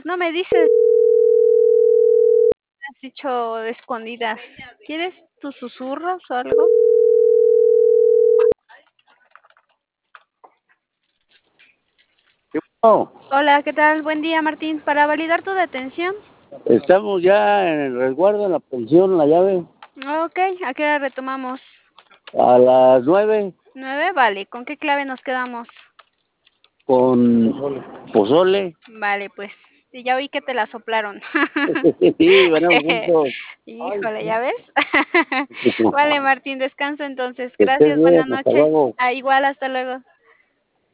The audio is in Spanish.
No me dices, has dicho de escondidas. ¿Quieres tus susurros o algo? No, Hola, ¿qué tal? Buen día, Martín. Para validar tu detención. estamos ya en el resguardo, en la pensión, la llave, Ok, ¿a qué hora retomamos? a las 9 ¿9? Vale, ¿con qué clave nos quedamos? con pozole. Vale, pues. Y ya oí que te la soplaron. Sí, venimos juntos. Híjole, ¿ya ves? Vale, Martín, descansa entonces. Que estés Gracias, bien, buenas hasta noches. luego. Ah, igual, hasta luego.